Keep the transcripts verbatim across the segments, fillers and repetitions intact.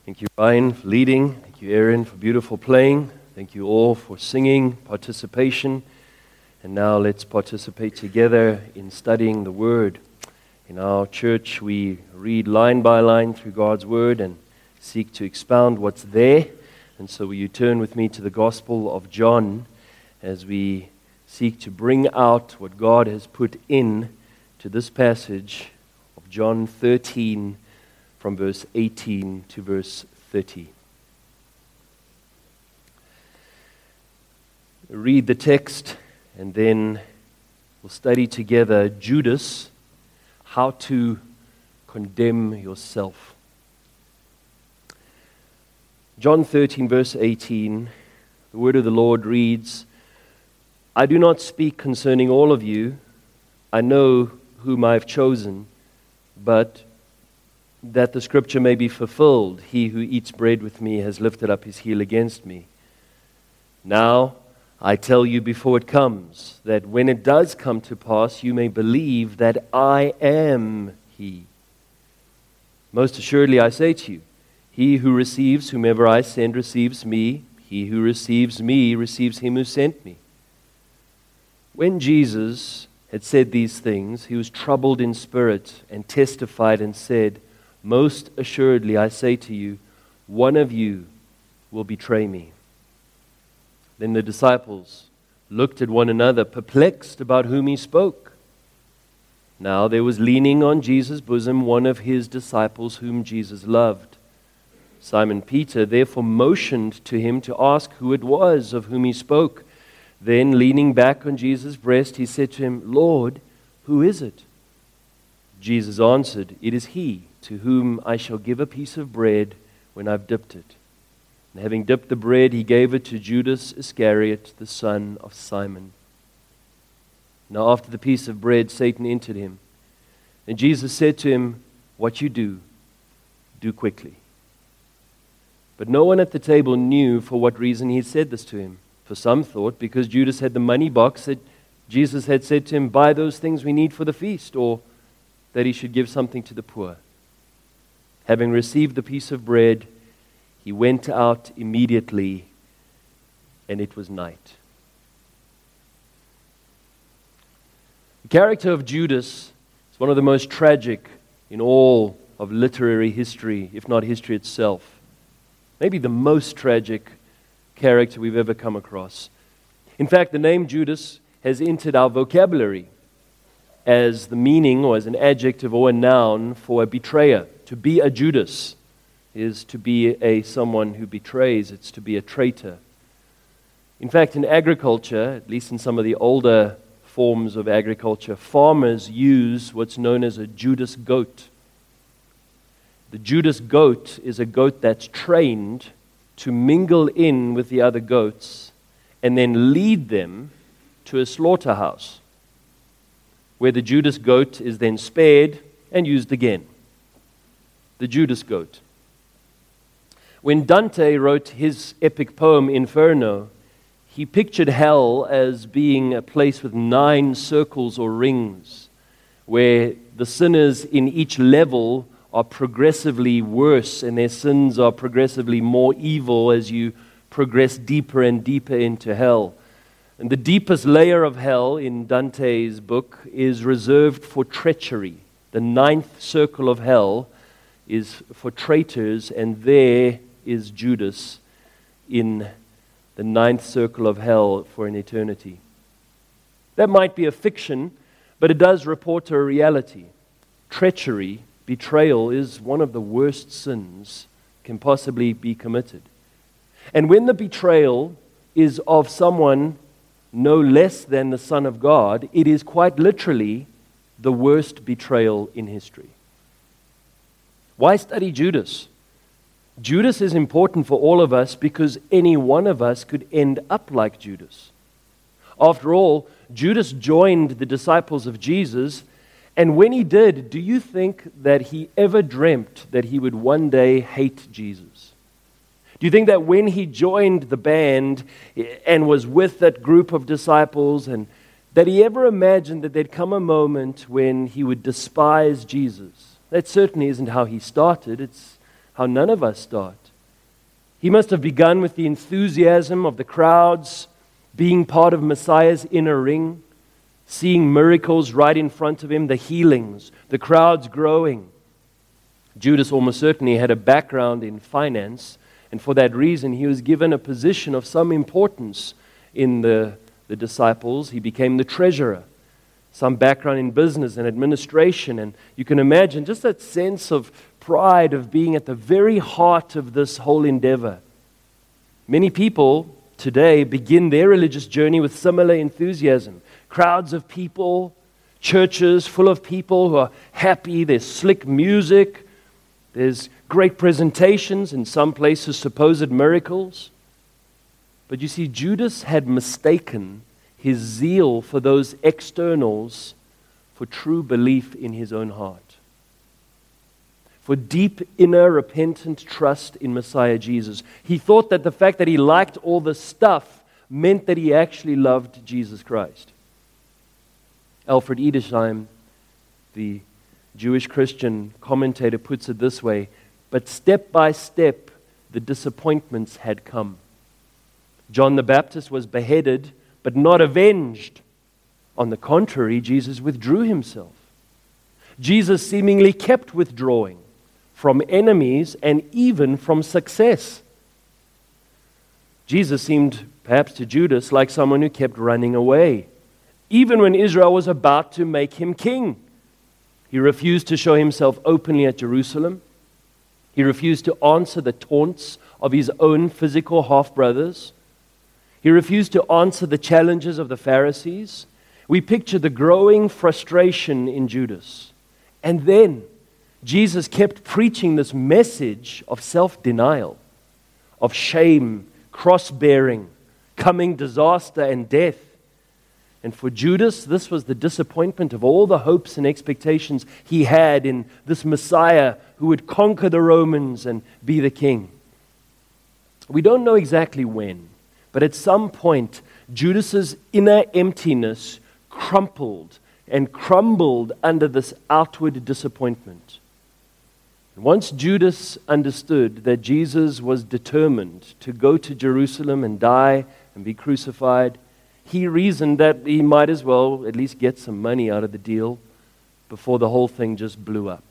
Thank you, Ryan, for leading. Thank you, Aaron, for beautiful playing. Thank you all for singing, participation. And now let's participate together in studying the Word. In our church, we read line by line through God's Word and seek to expound what's there. And so will you turn with me to the Gospel of John as we seek to bring out what God has put in to this passage of John thirteen, from verse eighteen to verse thirty. Read the text, and then we'll study together Judas, how to condemn yourself. John thirteen, verse eighteen, the word of the Lord reads, "I do not speak concerning all of you. I know whom I have chosen, but that the scripture may be fulfilled, he who eats bread with me has lifted up his heel against me. Now I tell you before it comes, that when it does come to pass, you may believe that I am he. Most assuredly I say to you, he who receives whomever I send receives me. He who receives me receives him who sent me." When Jesus had said these things, he was troubled in spirit and testified and said, "Most assuredly I say to you, one of you will betray me." Then the disciples looked at one another, perplexed about whom he spoke. Now there was leaning on Jesus' bosom one of his disciples whom Jesus loved. Simon Peter therefore motioned to him to ask who it was of whom he spoke. Then, leaning back on Jesus' breast, he said to him, "Lord, who is it?" Jesus answered, "It is he to whom I shall give a piece of bread when I've dipped it." And having dipped the bread, he gave it to Judas Iscariot, the son of Simon. Now after the piece of bread, Satan entered him. And Jesus said to him, "What you do, do quickly." But no one at the table knew for what reason he said this to him. For some thought, because Judas had the money box, that Jesus had said to him, "Buy those things we need for the feast," or that he should give something to the poor. Having received the piece of bread, he went out immediately, and it was night. The character of Judas is one of the most tragic in all of literary history, if not history itself. Maybe the most tragic character we've ever come across. In fact, the name Judas has entered our vocabulary as the meaning or as an adjective or a noun for a betrayer. To be a Judas is to be a someone who betrays. It's to be a traitor. In fact, in agriculture, at least in some of the older forms of agriculture, farmers use what's known as a Judas goat. The Judas goat is a goat that's trained to mingle in with the other goats and then lead them to a slaughterhouse, where the Judas goat is then spared and used again. The Judas goat. When Dante wrote his epic poem Inferno, he pictured hell as being a place with nine circles or rings, where the sinners in each level are progressively worse and their sins are progressively more evil as you progress deeper and deeper into hell. And the deepest layer of hell in Dante's book is reserved for treachery. The ninth circle of hell is for traitors, and there is Judas in the ninth circle of hell for an eternity. That might be a fiction, but it does report a reality. Treachery, betrayal, is one of the worst sins can possibly be committed. And when the betrayal is of someone no less than the Son of God, it is quite literally the worst betrayal in history. Why study Judas? Judas is important for all of us because any one of us could end up like Judas. After all, Judas joined the disciples of Jesus, and when he did, do you think that he ever dreamt that he would one day hate Jesus? Do you think that when he joined the band and was with that group of disciples, and that he ever imagined that there'd come a moment when he would despise Jesus? That certainly isn't how he started. It's how none of us start. He must have begun with the enthusiasm of the crowds, being part of Messiah's inner ring, seeing miracles right in front of him, the healings, the crowds growing. Judas almost certainly had a background in finance, and for that reason he was given a position of some importance in the, the disciples. He became the treasurer, some background in business and administration, and you can imagine just that sense of pride of being at the very heart of this whole endeavor. Many people today begin their religious journey with similar enthusiasm. Crowds of people, churches full of people who are happy, there's slick music, there's great presentations, in some places supposed miracles. But you see, Judas had mistaken his zeal for those externals for true belief in his own heart, for deep inner repentant trust in Messiah Jesus. He thought that the fact that he liked all the stuff meant that he actually loved Jesus Christ. Alfred Edersheim, the Jewish Christian commentator, puts it this way: but step by step, the disappointments had come. John the Baptist was beheaded, but not avenged. On the contrary, Jesus withdrew himself. Jesus seemingly kept withdrawing from enemies and even from success. Jesus seemed, perhaps to Judas, like someone who kept running away, even when Israel was about to make him king. He refused to show himself openly at Jerusalem. He refused to answer the taunts of his own physical half-brothers. He refused to answer the challenges of the Pharisees. We picture the growing frustration in Judas. And then Jesus kept preaching this message of self-denial, of shame, cross-bearing, coming disaster and death. And for Judas, this was the disappointment of all the hopes and expectations he had in this Messiah who would conquer the Romans and be the king. We don't know exactly when, but at some point, Judas's inner emptiness crumpled and crumbled under this outward disappointment. And once Judas understood that Jesus was determined to go to Jerusalem and die and be crucified, he reasoned that he might as well at least get some money out of the deal before the whole thing just blew up.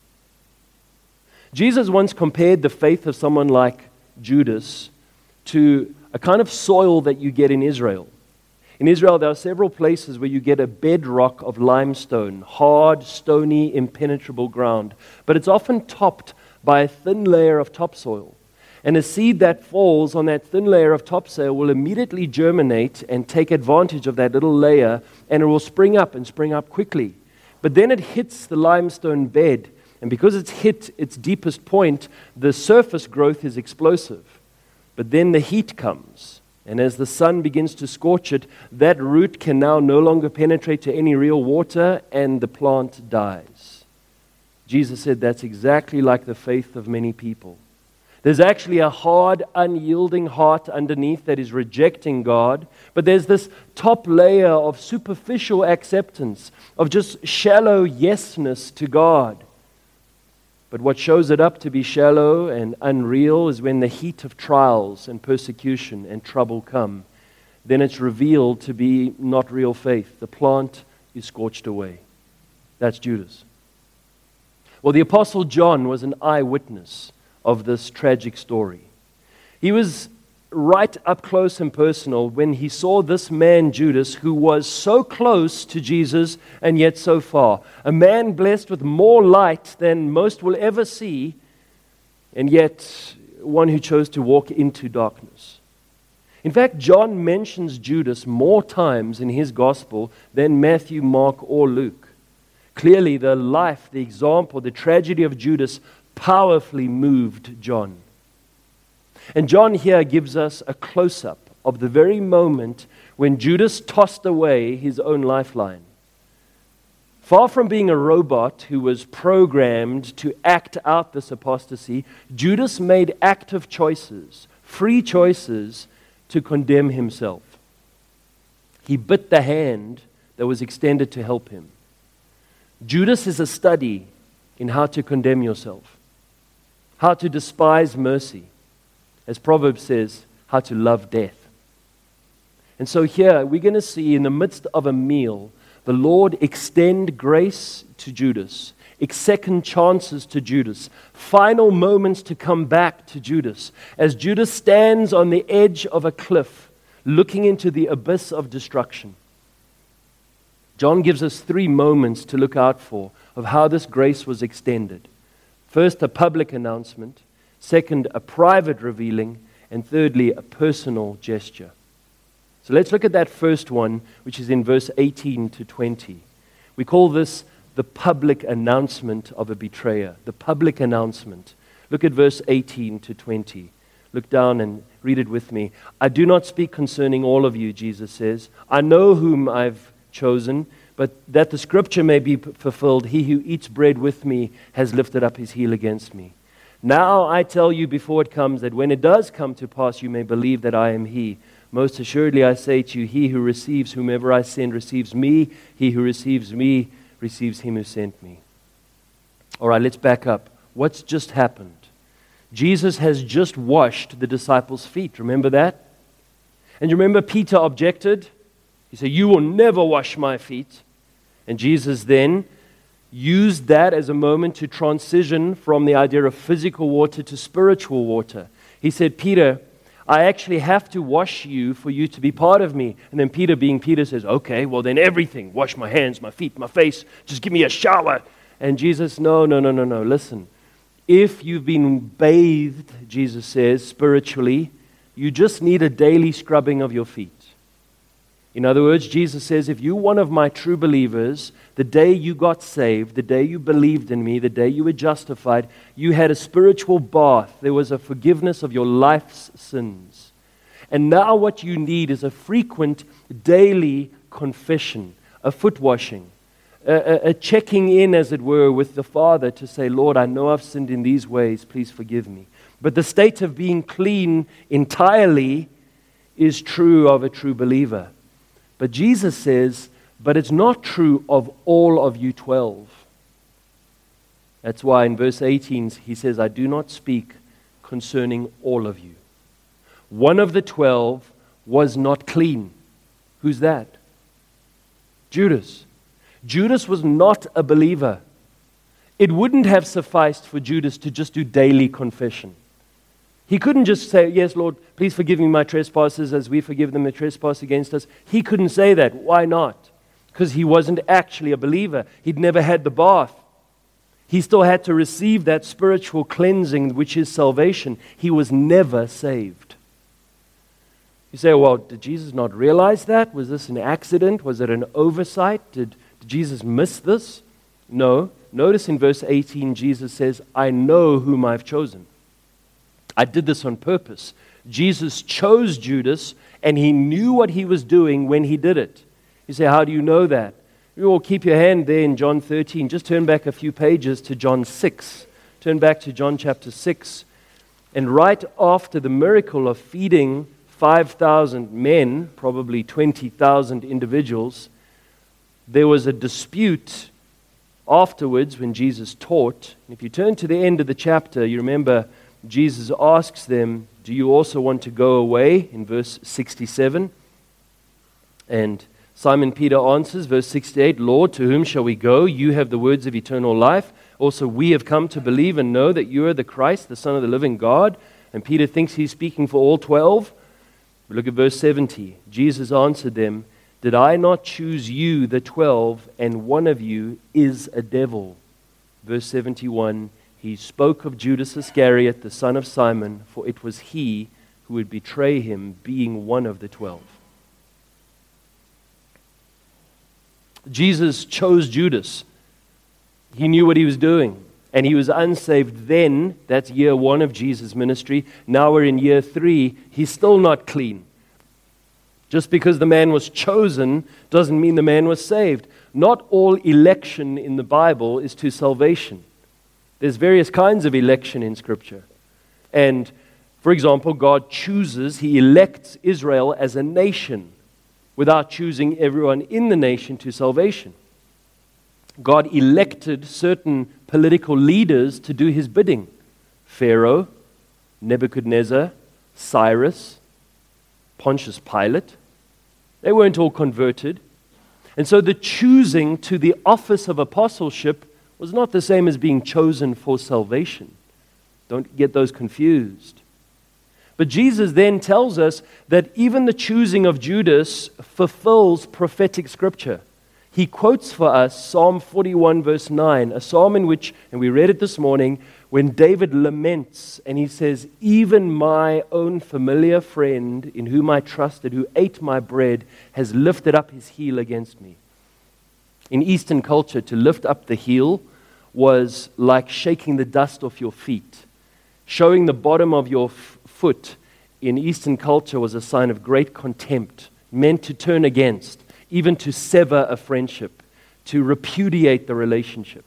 Jesus once compared the faith of someone like Judas to a kind of soil that you get in Israel. In Israel, there are several places where you get a bedrock of limestone, hard, stony, impenetrable ground. But it's often topped by a thin layer of topsoil. And a seed that falls on that thin layer of topsoil will immediately germinate and take advantage of that little layer, and it will spring up and spring up quickly. But then it hits the limestone bed, and because it's hit its deepest point, the surface growth is explosive. But then the heat comes, and as the sun begins to scorch it, that root can now no longer penetrate to any real water, and the plant dies. Jesus said that's exactly like the faith of many people. There's actually a hard, unyielding heart underneath that is rejecting God, but there's this top layer of superficial acceptance, of just shallow yesness to God. But what shows it up to be shallow and unreal is when the heat of trials and persecution and trouble come. Then it's revealed to be not real faith. The plant is scorched away. That's Judas. Well, the Apostle John was an eyewitness of this tragic story. He was right up close and personal when he saw this man Judas, who was so close to Jesus and yet so far. A man blessed with more light than most will ever see, and yet one who chose to walk into darkness. In fact, John mentions Judas more times in his gospel than Matthew, Mark, or Luke. Clearly, the life, the example, the tragedy of Judas powerfully moved John. And John here gives us a close-up of the very moment when Judas tossed away his own lifeline. Far from being a robot who was programmed to act out this apostasy, Judas made active choices, free choices, to condemn himself. He bit the hand that was extended to help him. Judas is a study in how to condemn yourself. how to despise mercy. As Proverbs says, how to love death. And so here, we're going to see in the midst of a meal, the Lord extend grace to Judas, second chances to Judas, final moments to come back to Judas, as Judas stands on the edge of a cliff, looking into the abyss of destruction. John gives us three moments to look out for of how this grace was extended. First, a public announcement. Second, a private revealing. And thirdly, a personal gesture. So let's look at that first one, which is in verse eighteen to twenty. We call this the public announcement of a betrayer. The public announcement. Look at verse eighteen to twenty. Look down and read it with me. I do not speak concerning all of you, Jesus says. I know whom I've chosen, but that the scripture may be fulfilled, he who eats bread with me has lifted up his heel against me. Now I tell you before it comes, that when it does come to pass, you may believe that I am he. Most assuredly I say to you, he who receives whomever I send receives me. He who receives me receives him who sent me. All right, let's back up. What's just happened? Jesus has just washed the disciples' feet. Remember that? And you remember Peter objected? He said, you will never wash my feet. And Jesus then used that as a moment to transition from the idea of physical water to spiritual water. He said, Peter, I actually have to wash you for you to be part of me. And then Peter, being Peter, says, okay, well then everything. Wash my hands, my feet, my face. Just give me a shower. And Jesus, no, no, no, no, no. Listen, if you've been bathed, Jesus says, spiritually, you just need a daily scrubbing of your feet. In other words, Jesus says, if you're one of my true believers, the day you got saved, the day you believed in me, the day you were justified, you had a spiritual bath. There was a forgiveness of your life's sins. And now what you need is a frequent daily confession, a foot washing, a, a, a checking in, as it were, with the Father to say, Lord, I know I've sinned in these ways, please forgive me. But the state of being clean entirely is true of a true believer. But Jesus says, but it's not true of all of you twelve. That's why in verse eighteen he says, I do not speak concerning all of you. One of the twelve was not clean. Who's that? Judas. Judas was not a believer. It wouldn't have sufficed for Judas to just do daily confession. He couldn't just say, yes, Lord, please forgive me my trespasses as we forgive them that trespass against us. He couldn't say that. Why not? Because he wasn't actually a believer. He'd never had the bath. He still had to receive that spiritual cleansing, which is salvation. He was never saved. You say, well, did Jesus not realize that? Was this an accident? Was it an oversight? Did, did Jesus miss this? No. Notice in verse eighteen, Jesus says, I know whom I've chosen. I did this on purpose. Jesus chose Judas, and he knew what he was doing when he did it. You say, how do you know that? You all keep your hand there in John thirteen. Just turn back a few pages to John six. Turn back to John chapter six. And right after the miracle of feeding five thousand men, probably twenty thousand individuals, there was a dispute afterwards when Jesus taught. And if you turn to the end of the chapter, you remember Jesus asks them, do you also want to go away? In verse sixty-seven. And Simon Peter answers, verse sixty-eight, Lord, to whom shall we go? You have the words of eternal life. Also, we have come to believe and know that you are the Christ, the Son of the living God. And Peter thinks he's speaking for all twelve. But look at verse seventy. Jesus answered them, did I not choose you, the twelve, and one of you is a devil? Verse seventy-one. He spoke of Judas Iscariot, the son of Simon, for it was he who would betray him, being one of the twelve. Jesus chose Judas. He knew what he was doing. And he was unsaved then. That's year one of Jesus' ministry. Now we're in year three. He's still not clean. Just because the man was chosen doesn't mean the man was saved. Not all election in the Bible is to salvation. There's various kinds of election in Scripture. And, for example, God chooses, He elects Israel as a nation without choosing everyone in the nation to salvation. God elected certain political leaders to do His bidding. Pharaoh, Nebuchadnezzar, Cyrus, Pontius Pilate. They weren't all converted. And so the choosing to the office of apostleship was not the same as being chosen for salvation. Don't get those confused. But Jesus then tells us that even the choosing of Judas fulfills prophetic scripture. He quotes for us Psalm forty-one verse nine, a psalm in which, and we read it this morning, when David laments and he says, "Even my own familiar friend in whom I trusted, who ate my bread, has lifted up his heel against me." In Eastern culture, to lift up the heel was like shaking the dust off your feet. Showing the bottom of your f- foot in Eastern culture was a sign of great contempt, meant to turn against, even to sever a friendship, to repudiate the relationship.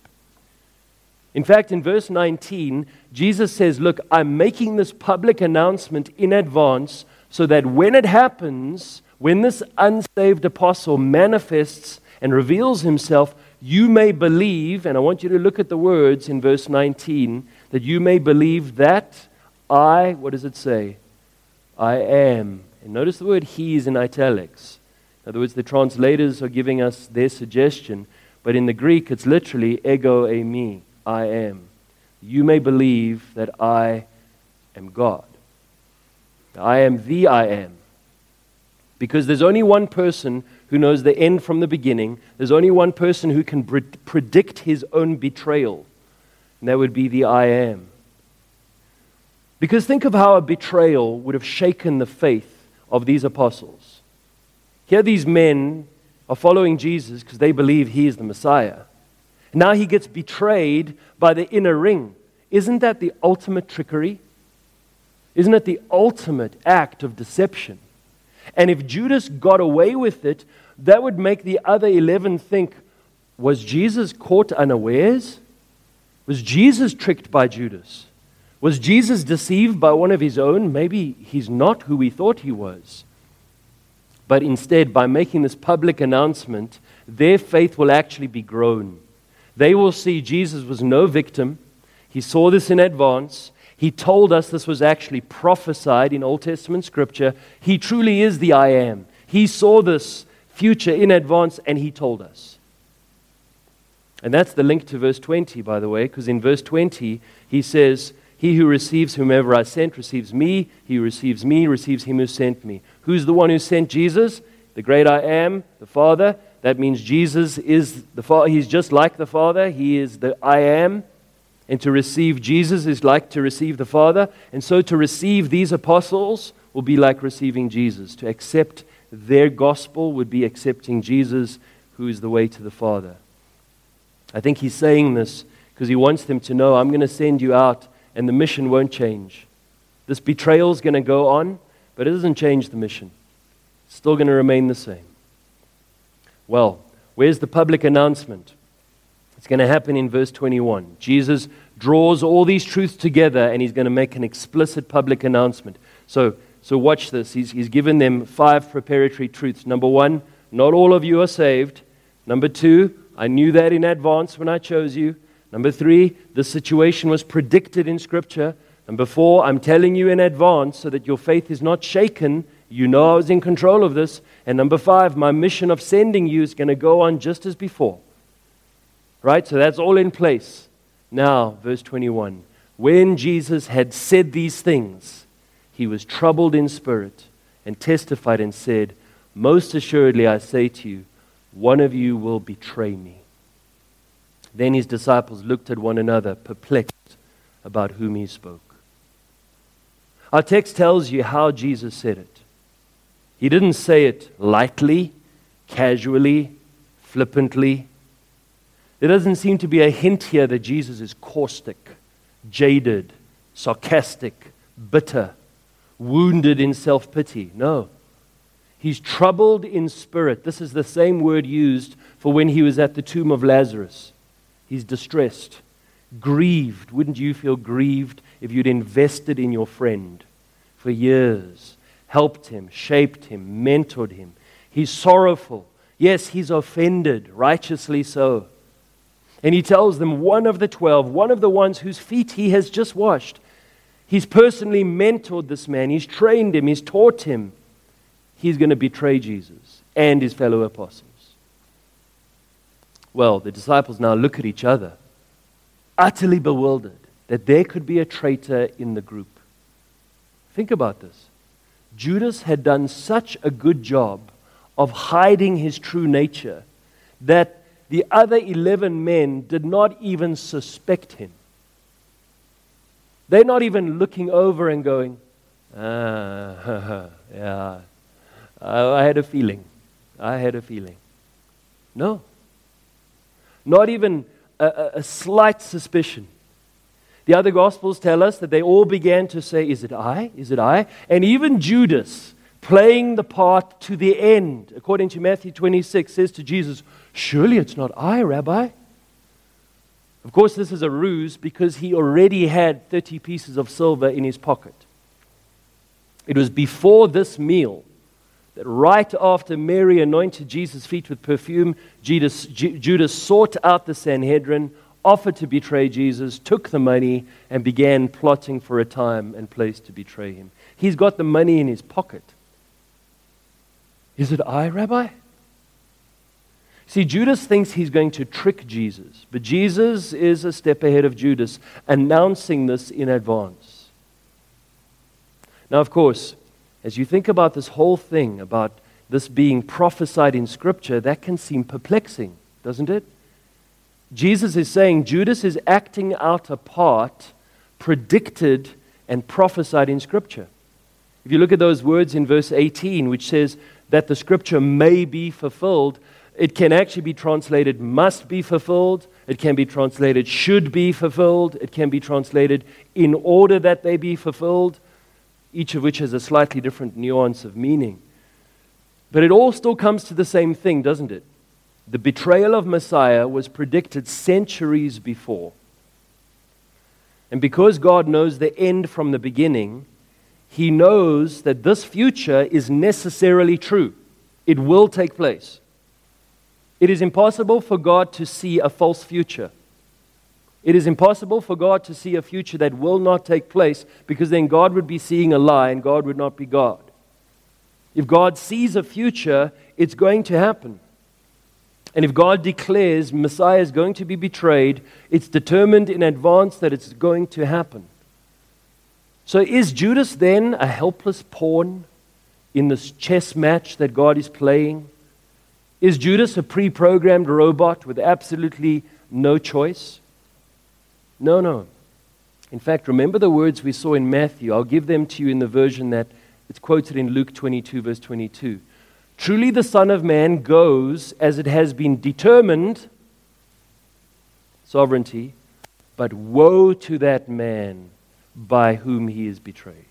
In fact, in verse nineteen, Jesus says, look, I'm making this public announcement in advance so that when it happens, when this unsaved apostle manifests and reveals himself, you may believe, and I want you to look at the words in verse nineteen, that you may believe that I, what does it say? I am. And notice the word he is in italics. In other words, the translators are giving us their suggestion, but in the Greek it's literally ego eimi, I am. You may believe that I am God. I am the I am. Because there's only one person who knows the end from the beginning. There's only one person who can pre- predict his own betrayal. And that would be the I am. Because think of how a betrayal would have shaken the faith of these apostles. Here these men are following Jesus because they believe he is the Messiah. Now he gets betrayed by the inner ring. Isn't that the ultimate trickery? Isn't it the ultimate act of deception? And if Judas got away with it, that would make the other eleven think, was Jesus caught unawares? Was Jesus tricked by Judas? Was Jesus deceived by one of his own? Maybe he's not who we thought he was. But instead, by making this public announcement, their faith will actually be grown. They will see Jesus was no victim. He saw this in advance. He told us this was actually prophesied in Old Testament scripture. He truly is the I am. He saw this future in advance and he told us. And that's the link to verse twenty, by the way, because in verse twenty, he says, he who receives whomever I sent receives me. He who receives me receives him who sent me. Who's the one who sent Jesus? The great I am, the Father. That means Jesus is the Father. He's just like the Father. He is the I am. And to receive Jesus is like to receive the Father. And so to receive these apostles will be like receiving Jesus. To accept their gospel would be accepting Jesus, who is the way to the Father. I think he's saying this because he wants them to know, I'm going to send you out and the mission won't change. This betrayal is going to go on, but it doesn't change the mission. It's still going to remain the same. Well, where's the public announcement? It's going to happen in verse twenty-one. Jesus draws all these truths together and he's going to make an explicit public announcement. So, so watch this. He's, he's given them five preparatory truths. Number one, not all of you are saved. Number two, I knew that in advance when I chose you. Number three, the situation was predicted in Scripture. Number four, I'm telling you in advance so that your faith is not shaken. You know I was in control of this. And number five, my mission of sending you is going to go on just as before. Right? So that's all in place. Now, verse twenty-one. When Jesus had said these things, he was troubled in spirit and testified and said, most assuredly I say to you, one of you will betray me. Then his disciples looked at one another, perplexed about whom he spoke. Our text tells you how Jesus said it. He didn't say it lightly, casually, flippantly. There doesn't seem to be a hint here that Jesus is caustic, jaded, sarcastic, bitter, wounded in self-pity. No. He's troubled in spirit. This is the same word used for when he was at the tomb of Lazarus. He's distressed, grieved. Wouldn't you feel grieved if you'd invested in your friend for years, helped him, shaped him, mentored him? He's sorrowful. Yes, he's offended, righteously so. And he tells them one of the twelve, one of the ones whose feet he has just washed, He's personally mentored this man. He's trained him. He's taught him. He's going to betray Jesus and his fellow apostles. Well, the disciples now look at each other, utterly bewildered that there could be a traitor in the group. Think about this. Judas had done such a good job of hiding his true nature that the other eleven men did not even suspect him. They're not even looking over and going, ah, yeah, I had a feeling. I had a feeling. No. Not even a, a, a slight suspicion. The other Gospels tell us that they all began to say, is it I? Is it I? And even Judas, playing the part to the end, according to Matthew twenty-six, says to Jesus, surely it's not I, Rabbi. Of course, this is a ruse because he already had thirty pieces of silver in his pocket. It was before this meal that right after Mary anointed Jesus' feet with perfume, Judas, Judas sought out the Sanhedrin, offered to betray Jesus, took the money, and began plotting for a time and place to betray him. He's got the money in his pocket. Is it I, Rabbi? See, Judas thinks he's going to trick Jesus, but Jesus is a step ahead of Judas, announcing this in advance. Now, of course, as you think about this whole thing, about this being prophesied in Scripture, that can seem perplexing, doesn't it? Jesus is saying Judas is acting out a part predicted and prophesied in Scripture. If you look at those words in verse eighteen, which says that the Scripture may be fulfilled, it can actually be translated must be fulfilled. It can be translated should be fulfilled. It can be translated in order that they be fulfilled, each of which has a slightly different nuance of meaning. But it all still comes to the same thing, doesn't it? The betrayal of Messiah was predicted centuries before. And because God knows the end from the beginning, He knows that this future is necessarily true. It will take place. It is impossible for God to see a false future. It is impossible for God to see a future that will not take place, because then God would be seeing a lie and God would not be God. If God sees a future, it's going to happen. And if God declares Messiah is going to be betrayed, it's determined in advance that it's going to happen. So is Judas then a helpless pawn in this chess match that God is playing? Is Judas a pre-programmed robot with absolutely no choice? No, no. In fact, remember the words we saw in Matthew. I'll give them to you in the version that it's quoted in Luke twenty-two, verse twenty-two. Truly the Son of Man goes as it has been determined, sovereignty, but woe to that man by whom he is betrayed.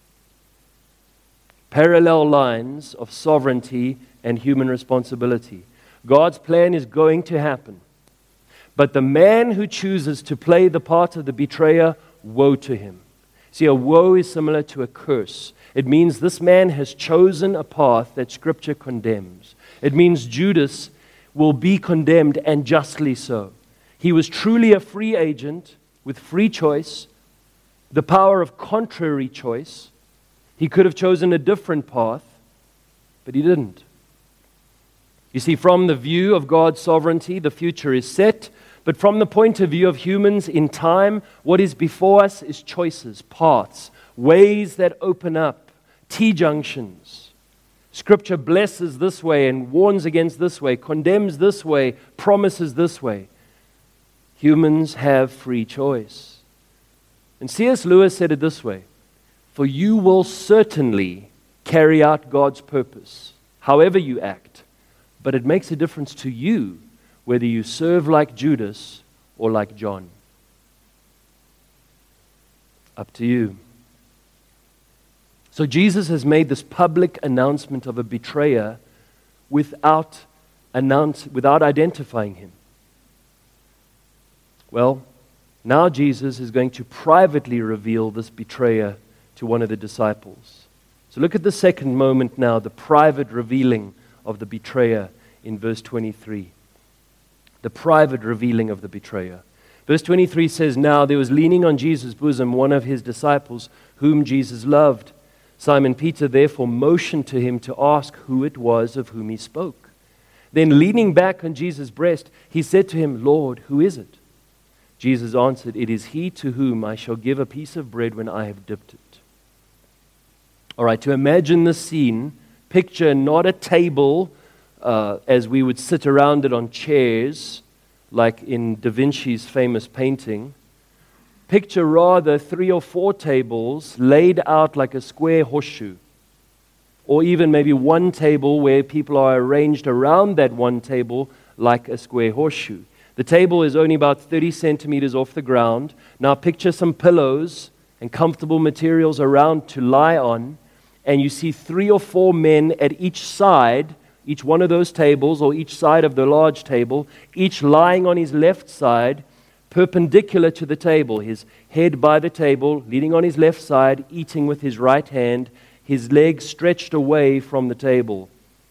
Parallel lines of sovereignty and human responsibility. God's plan is going to happen. But the man who chooses to play the part of the betrayer, woe to him. See, a woe is similar to a curse. It means this man has chosen a path that Scripture condemns. It means Judas will be condemned, and justly so. He was truly a free agent with free choice, the power of contrary choice. He could have chosen a different path, but he didn't. You see, from the view of God's sovereignty, the future is set. But from the point of view of humans in time, what is before us is choices, paths, ways that open up, T-junctions. Scripture blesses this way and warns against this way, condemns this way, promises this way. Humans have free choice. And C S Lewis said it this way: for you will certainly carry out God's purpose, however you act, but it makes a difference to you whether you serve like Judas or like John. Up to you. So Jesus has made this public announcement of a betrayer without announce, without identifying him. Well, now Jesus is going to privately reveal this betrayer to one of the disciples. So look at the second moment now, the private revealing of the betrayer in verse twenty-three. The private revealing of the betrayer. Verse twenty-three says, "Now there was leaning on Jesus' bosom one of his disciples, whom Jesus loved. Simon Peter therefore motioned to him to ask who it was of whom he spoke. Then leaning back on Jesus' breast, he said to him, 'Lord, who is it?' Jesus answered, 'It is he to whom I shall give a piece of bread when I have dipped it.'" All right, to imagine the scene, picture not a table uh, as we would sit around it on chairs, like in Da Vinci's famous painting. Picture rather three or four tables laid out like a square horseshoe, or even maybe one table where people are arranged around that one table like a square horseshoe. The table is only about thirty centimeters off the ground. Now picture some pillows and comfortable materials around to lie on, and you see three or four men at each side, each one of those tables, or each side of the large table, each lying on his left side, perpendicular to the table, his head by the table, leaning on his left side, eating with his right hand, his legs stretched away from the table.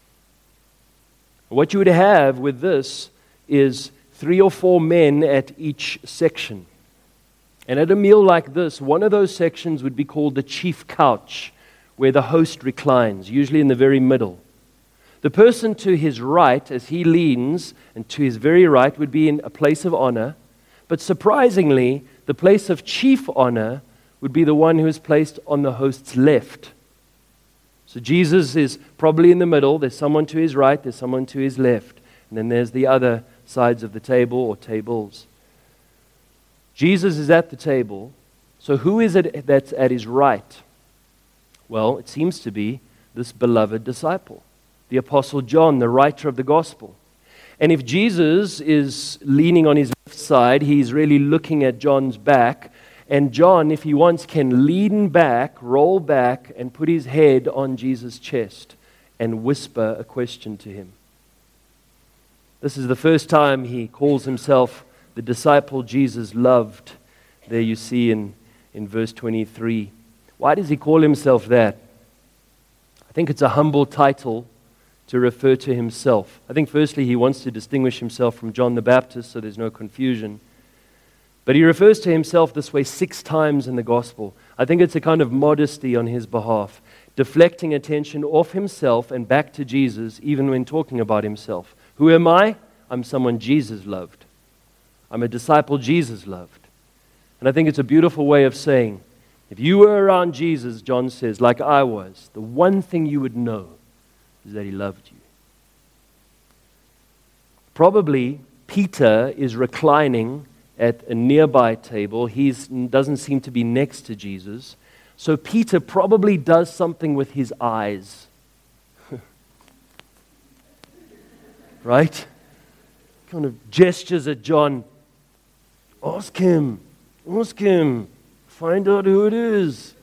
What you would have with this is three or four men at each section. And at a meal like this, one of those sections would be called the chief couch, where the host reclines, usually in the very middle. The person to his right, as he leans, and to his very right, would be in a place of honor. But surprisingly, the place of chief honor would be the one who is placed on the host's left. So Jesus is probably in the middle. There's someone to his right, there's someone to his left. And then there's the other sides of the table or tables. Jesus is at the table. So who is it that's at his right? Well, it seems to be this beloved disciple, the Apostle John, the writer of the gospel. And if Jesus is leaning on his left side, he's really looking at John's back. And John, if he wants, can lean back, roll back, and put his head on Jesus' chest and whisper a question to him. This is the first time he calls himself the disciple Jesus loved. There you see in, in verse twenty-three. Why does he call himself that? I think it's a humble title to refer to himself. I think firstly he wants to distinguish himself from John the Baptist so there's no confusion. But he refers to himself this way six times in the gospel. I think it's a kind of modesty on his behalf, deflecting attention off himself and back to Jesus even when talking about himself. Who am I? I'm someone Jesus loved. I'm a disciple Jesus loved. And I think it's a beautiful way of saying, if you were around Jesus, John says, like I was, the one thing you would know is that he loved you. Probably Peter is reclining at a nearby table. He doesn't seem to be next to Jesus. So Peter probably does something with his eyes. Right? Kind of gestures at John. Ask him. Ask him. Find out who it is.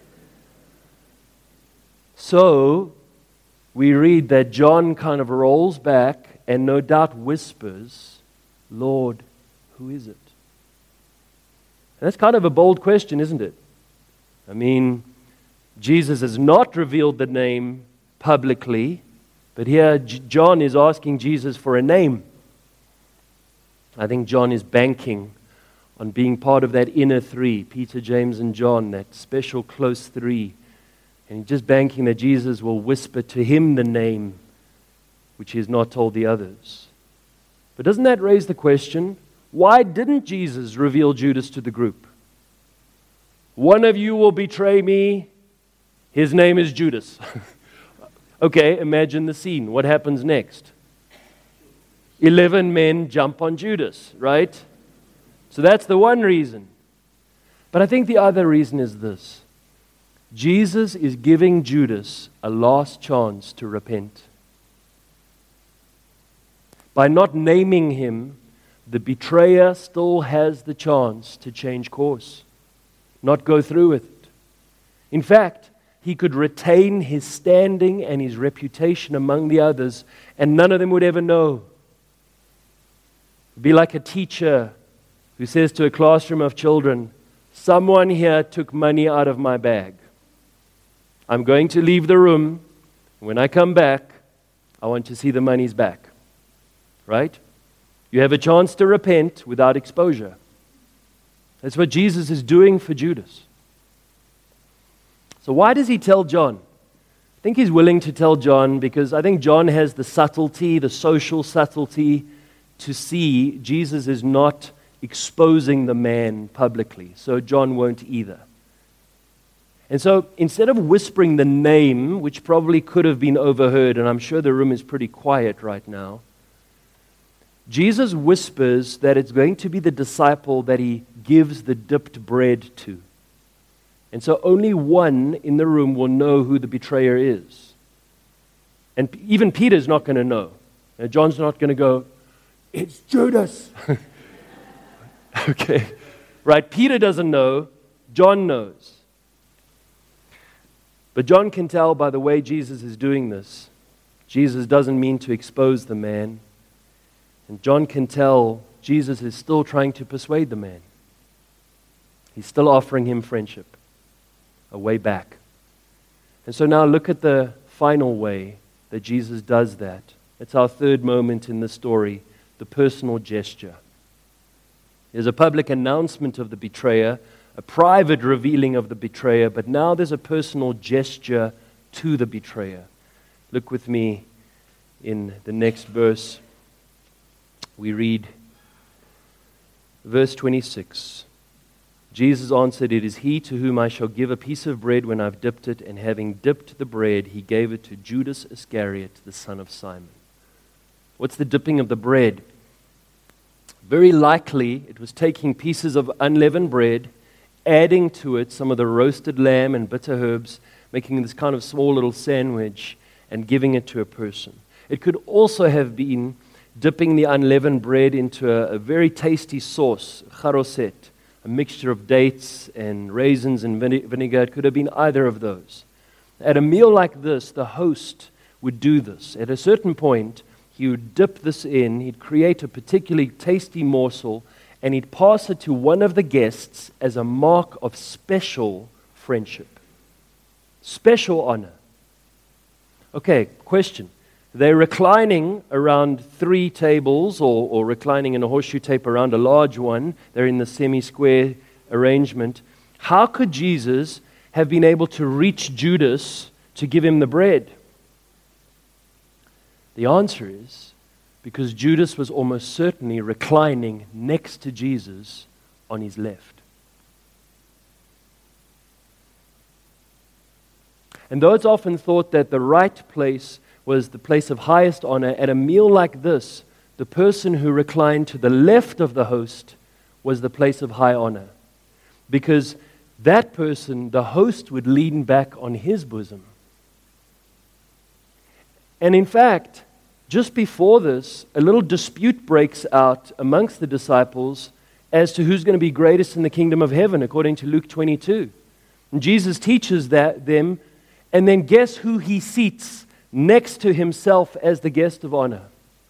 So, we read that John kind of rolls back and no doubt whispers, "Lord, who is it?" And that's kind of a bold question, isn't it? I mean, Jesus has not revealed the name publicly, but here J- John is asking Jesus for a name. I think John is banking on being part of that inner three, Peter, James, and John, that special close three. And he's just banking that Jesus will whisper to him the name which he has not told the others. But doesn't that raise the question, why didn't Jesus reveal Judas to the group? One of you will betray me. His name is Judas. Okay, imagine the scene. What happens next? Eleven men jump on Judas, right? So that's the one reason. But I think the other reason is this. Jesus is giving Judas a last chance to repent. By not naming him, the betrayer still has the chance to change course, not go through with it. In fact, he could retain his standing and his reputation among the others, and none of them would ever know. It'd be like a teacher who says to a classroom of children, "Someone here took money out of my bag. I'm going to leave the room. When I come back, I want to see the money's back." Right? You have a chance to repent without exposure. That's what Jesus is doing for Judas. So why does he tell John? I think he's willing to tell John because I think John has the subtlety, the social subtlety, to see Jesus is not exposing the man publicly. So John won't either. And so instead of whispering the name, which probably could have been overheard, and I'm sure the room is pretty quiet right now, Jesus whispers that it's going to be the disciple that he gives the dipped bread to. And so only one in the room will know who the betrayer is. And even Peter's not going to know. Now, John's not going to go, "It's Judas." Okay. Right? Peter doesn't know. John knows. But John can tell by the way Jesus is doing this. Jesus doesn't mean to expose the man. And John can tell Jesus is still trying to persuade the man. He's still offering him friendship, a way back. And so now look at the final way that Jesus does that. It's our third moment in the story, the personal gesture. There's a public announcement of the betrayer, a private revealing of the betrayer, but now there's a personal gesture to the betrayer. Look with me in the next verse. We read verse twenty-six. Jesus answered, "It is he to whom I shall give a piece of bread when I've dipped it." And having dipped the bread, he gave it to Judas Iscariot, the son of Simon. What's the dipping of the bread? Very likely, it was taking pieces of unleavened bread, adding to it some of the roasted lamb and bitter herbs, making this kind of small little sandwich, and giving it to a person. It could also have been dipping the unleavened bread into a, a very tasty sauce, charoset, a mixture of dates and raisins and vinegar. It could have been either of those. At a meal like this, the host would do this. At a certain point, he would dip this in, he'd create a particularly tasty morsel, and he'd pass it to one of the guests as a mark of special friendship. Special honor. Okay, question. They're reclining around three tables, or, or reclining in a horseshoe tape around a large one. They're in the semi-square arrangement. How could Jesus have been able to reach Judas to give him the bread? The answer is because Judas was almost certainly reclining next to Jesus on his left. And though it's often thought that the right place was the place of highest honor, at a meal like this, the person who reclined to the left of the host was the place of high honor. Because that person, the host, would lean back on his bosom. And in fact, just before this, a little dispute breaks out amongst the disciples as to who's going to be greatest in the kingdom of heaven, according to Luke twenty-two. And Jesus teaches that them, and then guess who he seats next to himself as the guest of honor?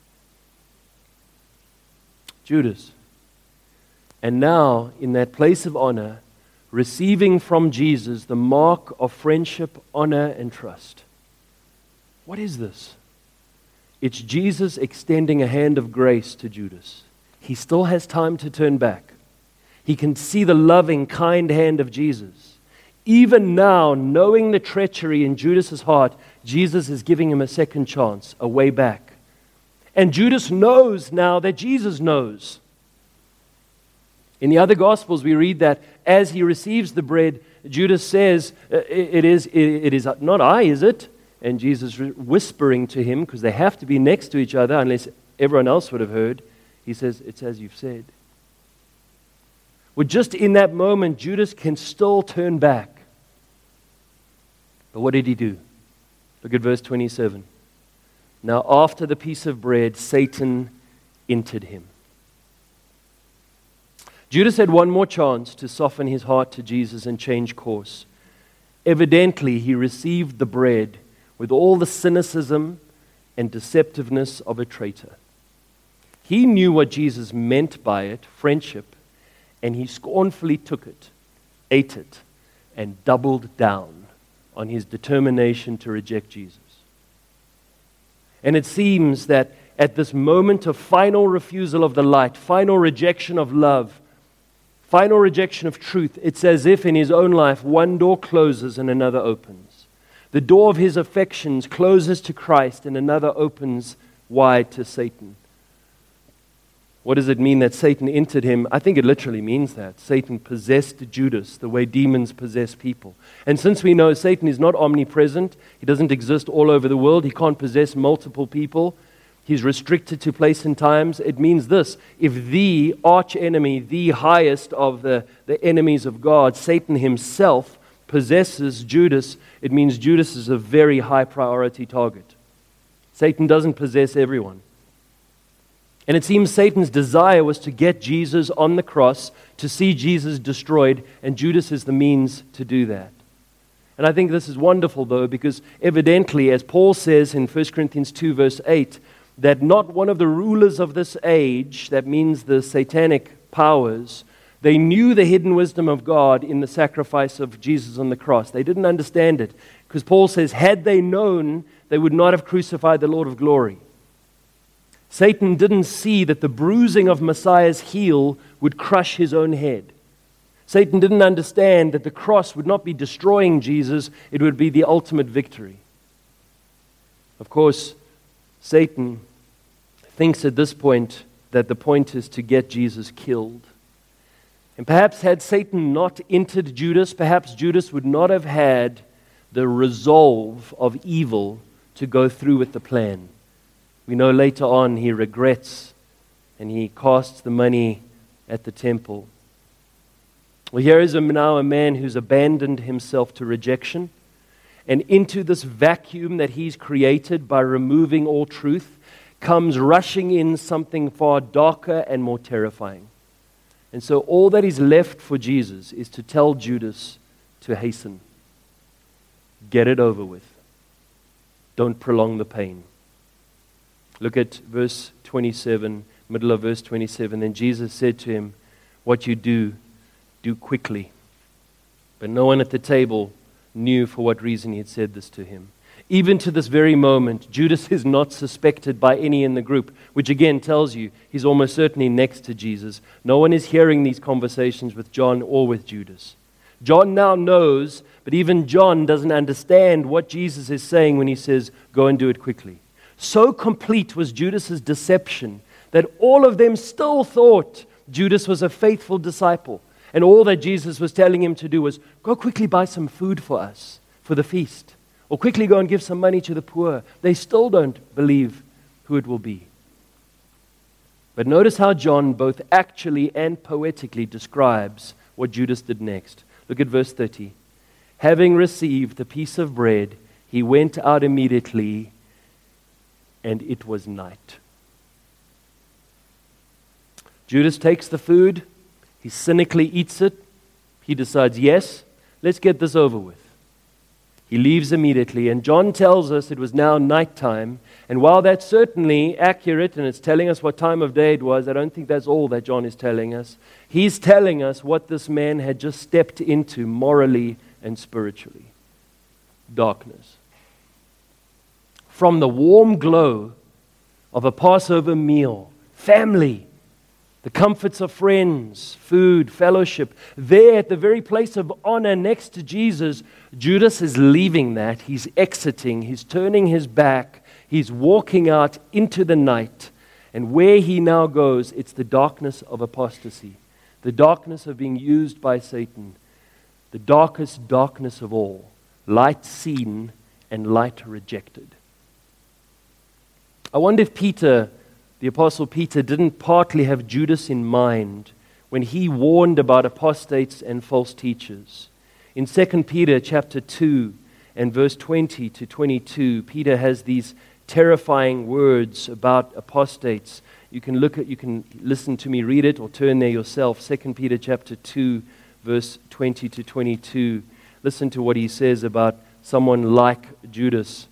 Judas. And now, in that place of honor, receiving from Jesus the mark of friendship, honor, and trust. What is this? It's Jesus extending a hand of grace to Judas. He still has time to turn back. He can see the loving, kind hand of Jesus. Even now, knowing the treachery in Judas' heart, Jesus is giving him a second chance, a way back. And Judas knows now that Jesus knows. In the other Gospels, we read that as he receives the bread, Judas says, it is, it is not I, is it? And Jesus whispering to him, because they have to be next to each other unless everyone else would have heard, he says, it's as you've said. Well, just in that moment, Judas can still turn back. But what did he do? Look at verse twenty-seven. Now after the piece of bread, Satan entered him. Judas had one more chance to soften his heart to Jesus and change course. Evidently, he received the bread with all the cynicism and deceptiveness of a traitor. He knew what Jesus meant by it, friendship, and he scornfully took it, ate it, and doubled down on his determination to reject Jesus. And it seems that at this moment of final refusal of the light, final rejection of love, Final rejection of truth. It's as if in his own life one door closes and another opens. The door of his affections closes to Christ and another opens wide to Satan. What does it mean that Satan entered him? I think it literally means that. Satan possessed Judas the way demons possess people. And since we know Satan is not omnipresent, he doesn't exist all over the world, he can't possess multiple people, he's restricted to place and times, it means this: if the arch enemy, the highest of the, the enemies of God, Satan himself, possesses Judas, it means Judas is a very high priority target. Satan doesn't possess everyone. And it seems Satan's desire was to get Jesus on the cross, to see Jesus destroyed, and Judas is the means to do that. And I think this is wonderful, though, because evidently, as Paul says in First Corinthians two, verse eight, that not one of the rulers of this age, that means the satanic powers, they knew the hidden wisdom of God in the sacrifice of Jesus on the cross. They didn't understand it, because Paul says, had they known, they would not have crucified the Lord of glory. Satan didn't see that the bruising of Messiah's heel would crush his own head. Satan didn't understand that the cross would not be destroying Jesus, it would be the ultimate victory. Of course, Satan thinks at this point that the point is to get Jesus killed. And perhaps had Satan not entered Judas, perhaps Judas would not have had the resolve of evil to go through with the plan. We know later on he regrets and he casts the money at the temple. Well, here is a, now a man who's abandoned himself to rejection, and into this vacuum that he's created by removing all truth comes rushing in something far darker and more terrifying. And so all that is left for Jesus is to tell Judas to hasten. Get it over with. Don't prolong the pain. Look at verse twenty-seven, middle of verse twenty-seven. Then Jesus said to him, what you do, do quickly. But no one at the table knew for what reason he had said this to him. Even to this very moment, Judas is not suspected by any in the group, which again tells you he's almost certainly next to Jesus. No one is hearing these conversations with John or with Judas. John now knows, but even John doesn't understand what Jesus is saying when he says, go and do it quickly. So complete was Judas's deception that all of them still thought Judas was a faithful disciple. And all that Jesus was telling him to do was, go quickly buy some food for us, for the feast. Or quickly go and give some money to the poor. They still don't believe who it will be. But notice how John both actually and poetically describes what Judas did next. Look at verse thirty. Having received the piece of bread, he went out immediately, and it was night. Judas takes the food, he cynically eats it, he decides, yes, let's get this over with. He leaves immediately, and John tells us it was now nighttime, and while that's certainly accurate, and it's telling us what time of day it was, I don't think that's all that John is telling us. He's telling us what this man had just stepped into morally and spiritually. Darkness. From the warm glow of a Passover meal, family, the comforts of friends, food, fellowship, there at the very place of honor next to Jesus, Judas is leaving that. He's exiting. He's turning his back. He's walking out into the night. And where he now goes, it's the darkness of apostasy, the darkness of being used by Satan, the darkest darkness of all, light seen and light rejected. I wonder if Peter, the Apostle Peter, didn't partly have Judas in mind when he warned about apostates and false teachers. In Second Peter chapter two and verse twenty to twenty-two, Peter has these terrifying words about apostates. You can look at, you can listen to me read it or turn there yourself. Second Peter chapter two, verse twenty to twenty-two. Listen to what he says about someone like Judas.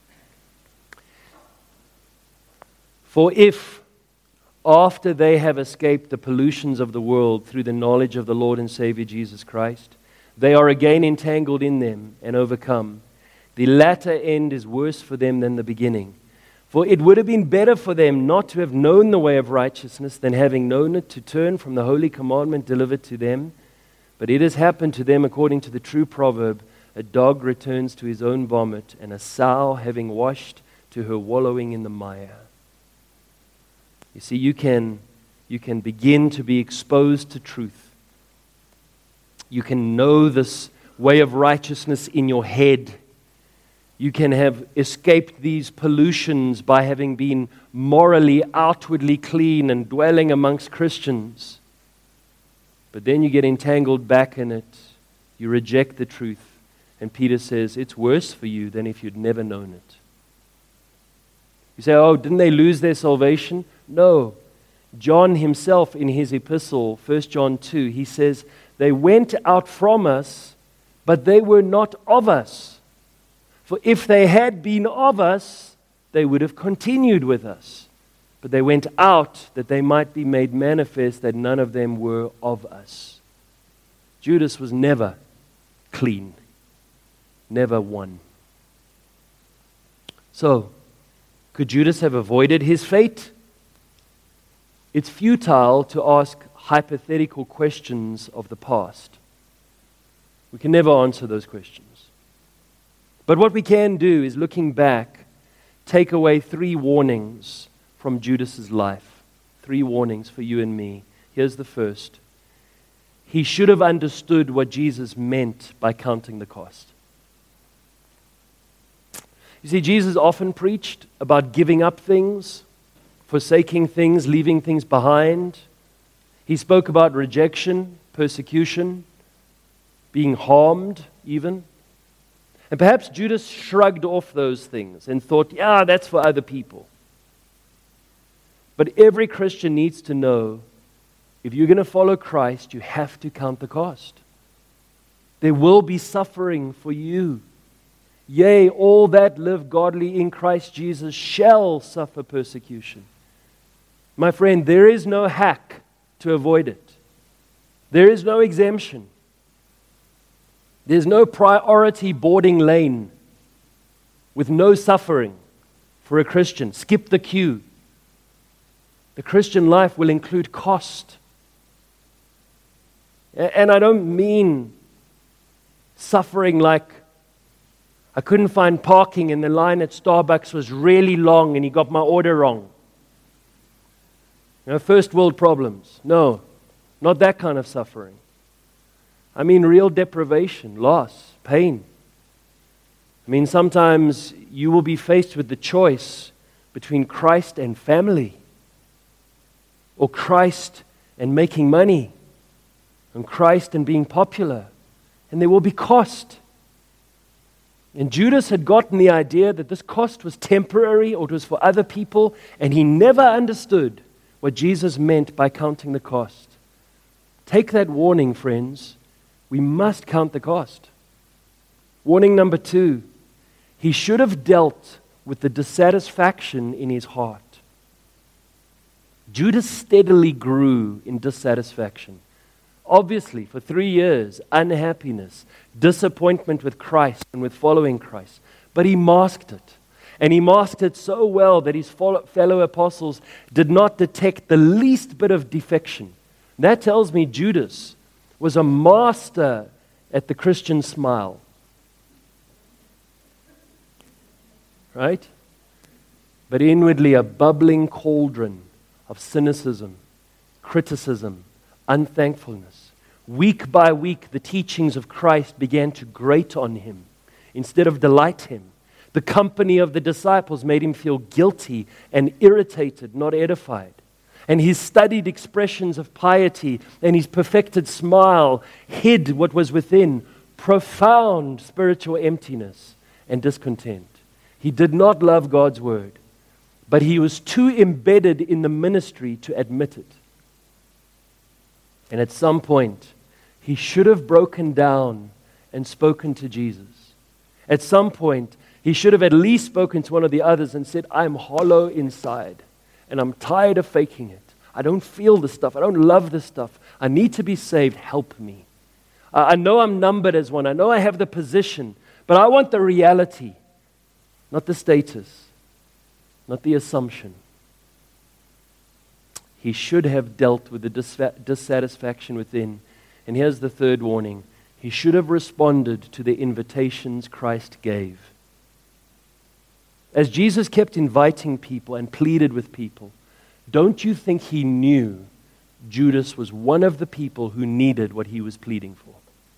For if, after they have escaped the pollutions of the world through the knowledge of the Lord and Savior Jesus Christ, they are again entangled in them and overcome, the latter end is worse for them than the beginning. For it would have been better for them not to have known the way of righteousness than having known it to turn from the holy commandment delivered to them. But it has happened to them according to the true proverb, a dog returns to his own vomit, and a sow having washed to her wallowing in the mire. You see, you can, you can begin to be exposed to truth. You can know this way of righteousness in your head. You can have escaped these pollutions by having been morally, outwardly clean and dwelling amongst Christians. But then you get entangled back in it. You reject the truth. And Peter says, it's worse for you than if you'd never known it. You say, oh, didn't they lose their salvation? No. John himself in his epistle, First John two, he says, they went out from us, but they were not of us. For if they had been of us, they would have continued with us. But they went out that they might be made manifest that none of them were of us. Judas was never clean. Never one. So, could Judas have avoided his fate? It's futile to ask hypothetical questions of the past. We can never answer those questions. But what we can do is, looking back, take away three warnings from Judas's life. Three warnings for you and me. Here's the first. He should have understood what Jesus meant by counting the cost. You see, Jesus often preached about giving up things, forsaking things, leaving things behind. He spoke about rejection, persecution, being harmed even. And perhaps Judas shrugged off those things and thought, yeah, that's for other people. But every Christian needs to know, if you're going to follow Christ, you have to count the cost. There will be suffering for you. Yea, all that live godly in Christ Jesus shall suffer persecution. My friend, there is no hack to avoid it. There is no exemption. There's no priority boarding lane with no suffering for a Christian. Skip the queue. The Christian life will include cost. And I don't mean suffering like I couldn't find parking and the line at Starbucks was really long and he got my order wrong. You know, first world problems. No, not that kind of suffering. I mean real deprivation, loss, pain. I mean sometimes you will be faced with the choice between Christ and family, or Christ and making money, and Christ and being popular. And there will be cost. And Judas had gotten the idea that this cost was temporary or it was for other people, and he never understood what Jesus meant by counting the cost. Take that warning, friends. We must count the cost. Warning number two, he should have dealt with the dissatisfaction in his heart. Judas steadily grew in dissatisfaction. Obviously, for three years, unhappiness, disappointment with Christ and with following Christ. But he masked it. And he masked it so well that his fellow apostles did not detect the least bit of defection. That tells me Judas was a master at the Christian smile. Right? But inwardly a bubbling cauldron of cynicism, criticism, unthankfulness. Week by week, the teachings of Christ began to grate on him instead of delight him. The company of the disciples made him feel guilty and irritated, not edified. And his studied expressions of piety and his perfected smile hid what was within, profound spiritual emptiness and discontent. He did not love God's word, but he was too embedded in the ministry to admit it. And at some point, he should have broken down and spoken to Jesus. At some point, he should have at least spoken to one of the others and said, I'm hollow inside, and I'm tired of faking it. I don't feel this stuff. I don't love this stuff. I need to be saved. Help me. Uh, I know I'm numbered as one. I know I have the position, but I want the reality, not the status. not the assumption. He should have dealt with the disfa- dissatisfaction within. And here's the third warning. He should have responded to the invitations Christ gave. As Jesus kept inviting people and pleaded with people, don't you think he knew Judas was one of the people who needed what he was pleading for?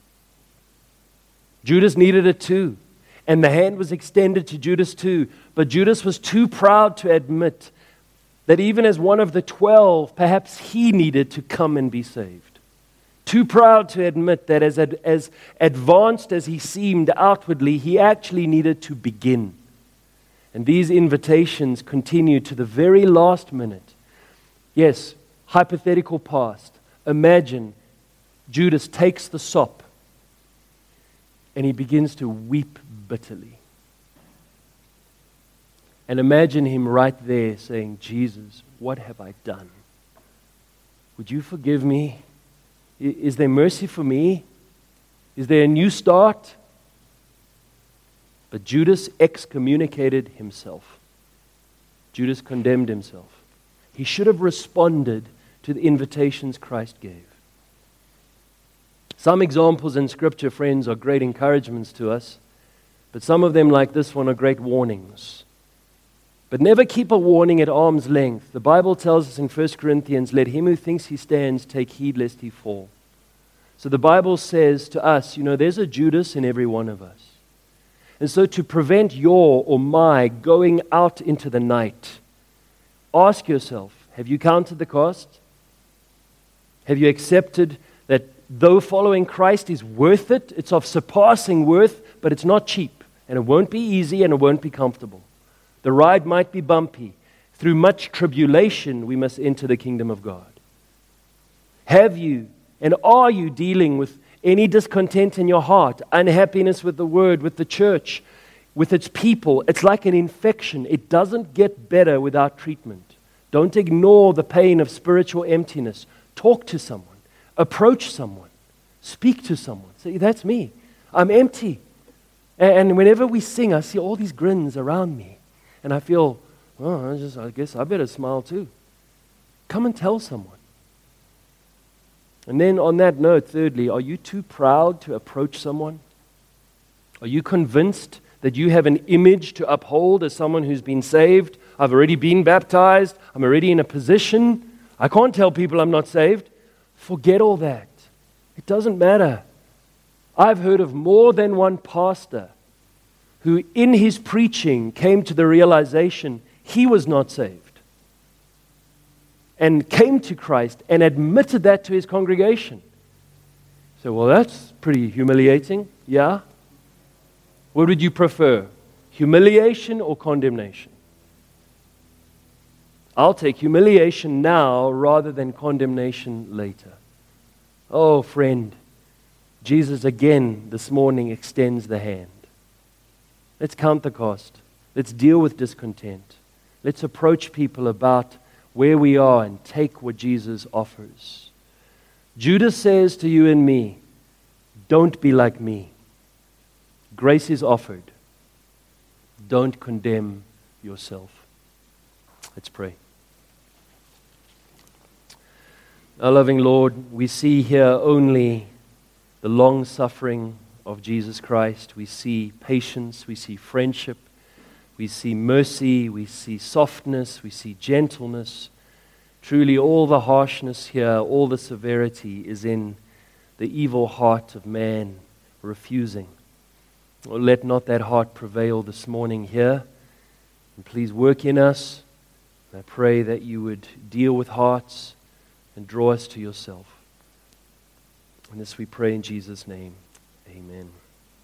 Judas needed it too. And the hand was extended to Judas too. But Judas was too proud to admit that even as one of the twelve, perhaps he needed to come and be saved. Too proud to admit that as, ad, as advanced as he seemed outwardly, he actually needed to begin. And these invitations continued to the very last minute. Yes, hypothetical past. Imagine Judas takes the sop and he begins to weep bitterly. And imagine him right there saying, Jesus, what have I done? Would you forgive me? Is there mercy for me? Is there a new start? But Judas excommunicated himself. Judas condemned himself. He should have responded to the invitations Christ gave. Some examples in Scripture, friends, are great encouragements to us, but some of them, like this one, are great warnings. But never keep a warning at arm's length. The Bible tells us in First Corinthians, let him who thinks he stands take heed lest he fall. So the Bible says to us, you know, there's a Judas in every one of us. And so to prevent your or my going out into the night, ask yourself, have you counted the cost? Have you accepted that though following Christ is worth it, it's of surpassing worth, but it's not cheap, and it won't be easy, and it won't be comfortable. The ride might be bumpy. Through much tribulation, we must enter the kingdom of God. Have you and are you dealing with any discontent in your heart, unhappiness with the Word, with the church, with its people? It's like an infection. It doesn't get better without treatment. Don't ignore the pain of spiritual emptiness. Talk to someone. Approach someone. Speak to someone. Say, that's me. I'm empty. And whenever we sing, I see all these grins around me. And I feel, oh, I, just, I guess I better smile too. Come and tell someone. And then on that note, thirdly, are you too proud to approach someone? Are you convinced that you have an image to uphold as someone who's been saved? I've already been baptized. I'm already in a position. I can't tell people I'm not saved. Forget all that. It doesn't matter. I've heard of more than one pastor who in his preaching came to the realization he was not saved and came to Christ and admitted that to his congregation. So, well, that's pretty humiliating. Yeah? What would you prefer? Humiliation or condemnation? I'll take humiliation now rather than condemnation later. Oh, friend, Jesus again this morning extends the hand. Let's count the cost. Let's deal with discontent. Let's approach people about where we are and take what Jesus offers. Judas says to you and me, don't be like me. Grace is offered. Don't condemn yourself. Let's pray. Our loving Lord, we see here only the long suffering of Jesus Christ. We see patience, we see friendship, we see mercy, we see softness, we see gentleness. Truly all the harshness here, all the severity is in the evil heart of man refusing. Oh, let not that heart prevail this morning here. And please work in us. I pray that you would deal with hearts and draw us to yourself. And this we pray in Jesus' name. Amen.